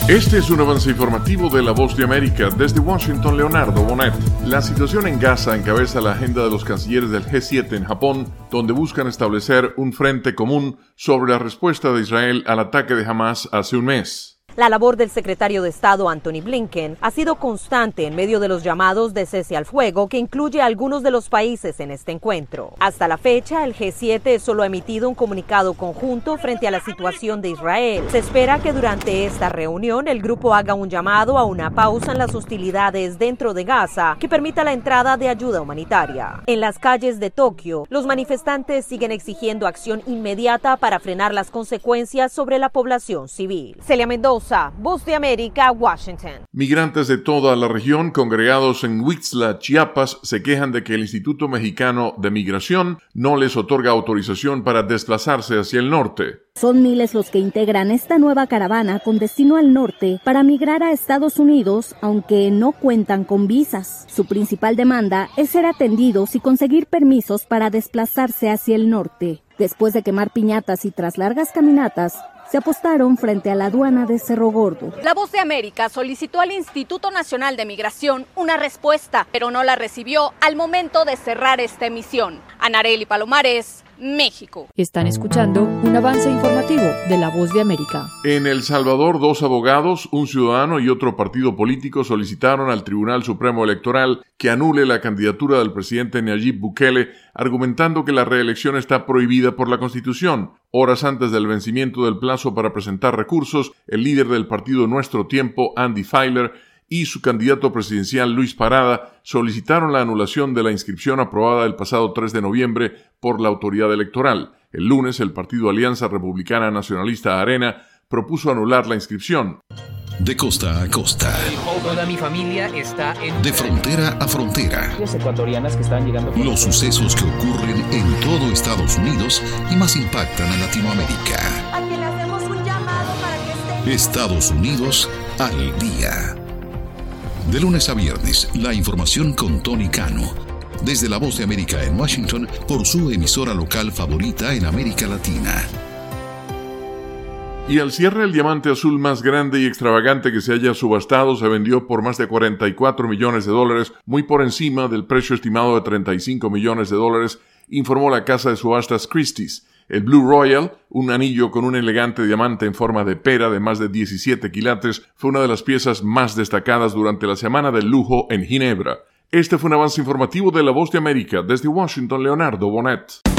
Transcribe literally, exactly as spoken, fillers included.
Este es un avance informativo de La Voz de América. Desde Washington, Leonardo Bonet. La situación en Gaza encabeza la agenda de los cancilleres del G siete en Japón, donde buscan establecer un frente común sobre la respuesta de Israel al ataque de Hamas hace un mes. La labor del secretario de Estado Antony Blinken ha sido constante en medio de los llamados de cese al fuego que incluye a algunos de los países en este encuentro. Hasta la fecha, el G siete solo ha emitido un comunicado conjunto frente a la situación de Israel. Se espera que durante esta reunión el grupo haga un llamado a una pausa en las hostilidades dentro de Gaza que permita la entrada de ayuda humanitaria. En las calles de Tokio, los manifestantes siguen exigiendo acción inmediata para frenar las consecuencias sobre la población civil. Celia Mendoza, Voz de América, Washington. Migrantes de toda la región congregados en Huixla, Chiapas, se quejan de que el Instituto Mexicano de Migración no les otorga autorización para desplazarse hacia el norte. Son miles los que integran esta nueva caravana con destino al norte para migrar a Estados Unidos, aunque no cuentan con visas. Su principal demanda es ser atendidos y conseguir permisos para desplazarse hacia el norte. Después de quemar piñatas y tras largas caminatas, se apostaron frente a la aduana de Cerro Gordo. La Voz de América solicitó al Instituto Nacional de Migración una respuesta, pero no la recibió al momento de cerrar esta emisión. Anarely Palomares, México. Están escuchando un avance informativo de La Voz de América. En El Salvador, dos abogados, un ciudadano y otro partido político solicitaron al Tribunal Supremo Electoral que anule la candidatura del presidente Nayib Bukele, argumentando que la reelección está prohibida por la Constitución. Horas antes del vencimiento del plazo para presentar recursos, el líder del partido Nuestro Tiempo, Andy Feiler, y su candidato presidencial Luis Parada solicitaron la anulación de la inscripción aprobada el pasado tres de noviembre por la autoridad electoral. El lunes, el partido Alianza Republicana Nacionalista Arena propuso anular la inscripción. De costa a costa. Toda mi familia está en... De frontera a frontera. Ecuatorianas que están llegando... Los sucesos que ocurren en todo Estados Unidos y más impactan a Latinoamérica. A quien le hacemos un llamado para que estén... Estados Unidos al día. De lunes a viernes, la información con Tony Cano. Desde La Voz de América en Washington, por su emisora local favorita en América Latina. Y al cierre, el diamante azul más grande y extravagante que se haya subastado se vendió por más de cuarenta y cuatro millones de dólares, muy por encima del precio estimado de treinta y cinco millones de dólares, informó la casa de subastas Christie's. El Blue Royal, un anillo con un elegante diamante en forma de pera de más de diecisiete quilates, fue una de las piezas más destacadas durante la Semana del Lujo en Ginebra. Este fue un avance informativo de La Voz de América. Desde Washington, Leonardo Bonet.